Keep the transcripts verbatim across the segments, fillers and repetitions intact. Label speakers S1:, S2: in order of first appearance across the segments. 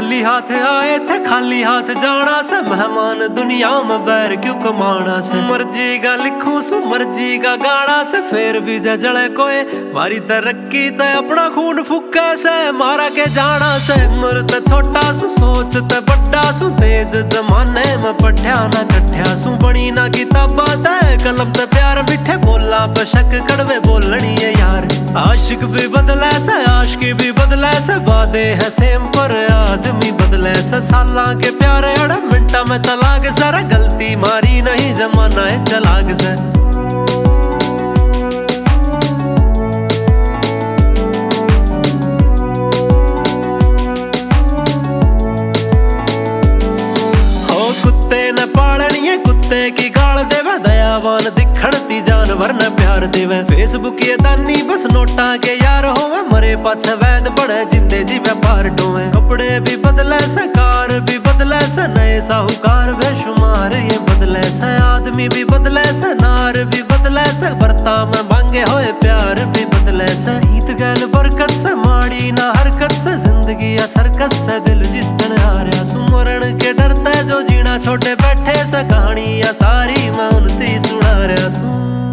S1: खाली हाथ आए थे खाली हाथ जाना से, मेहमान दुनिया में बैर क्यों कमाना से। मर्जी का लिखूं सु मर्जी का गाना से, फिर भी जड़े कोई मारी तरक्की ते अपना खून फुके से। मारा के जाना से मरत छोटा सु सोच ते बड्डा सु, तेज जमाने में पढ़िया ना कठ्या सु। बनी ना किताबा ते कलम ते प्यार, मिठे बोला पे शक कड़वे बोलनी है यार। आशिक भी बदले से आशिकी भी बदले से, वादे है सेम पर आदमी बदले से। साला के प्यारे अड़े मिनटा में तलाक से, गलती मारी नहीं जमाना है चलाक से। हो कुत्ते न पालनी है कुत्ते की गाल देवे, दयावान दिखड़ती जानवर न प्यार देवे। फेसबुक ये दानी बस नोटा के यार होवे, मरे पाछे वैद बड़े जिंदे जी व्यापार डोवे। कपड़े भी बदले से कार भी बदले से, नए साहूकार बेशुमार ये बदले से। आदमी भी बदले से नार भी बदले से, बरता में मांगे होए प्यार भी बदले से। नीत गैल बरकत से माड़ी ना हरकत से, जिंदगी या सर्कस से दिल जितने हारा सु। मरण के डरते जो जीना छोटे बैठे से, कहानी या सारी मैं उनती सुना रहा सू।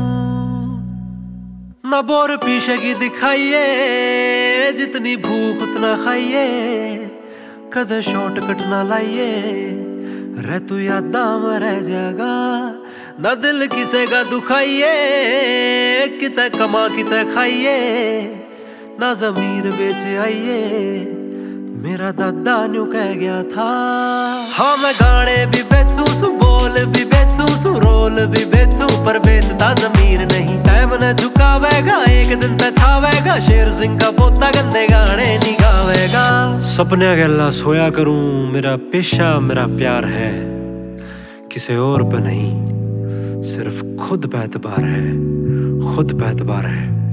S1: ना बोर पीछे की दिखाइए, जितनी भूख उतना खाइए। कदे शॉर्टकट ना लाइए, रह तू यादा में रह जाएगा। ना दिल किसे का दुखाइए, किते कमा किते खाइए। ना जमीर बेच आइए, मेरा दादा न्यू कह गया था। हाँ मैं गाने भी बेचूं सु बोल भी बेचूं सु, रोल भी बेचूं पर बेचता जमीर नहीं। टाइम न झुकावेगा एक दिन तक छावेगा, शेर सिंह का पोता गंदे गाने नहीं गावेगा। सपने गल्ला सोया करूं, मेरा पेशा मेरा प्यार है। किसी और पे नहीं, सिर्फ खुद पे एतबार है, खुद पे एतबार है।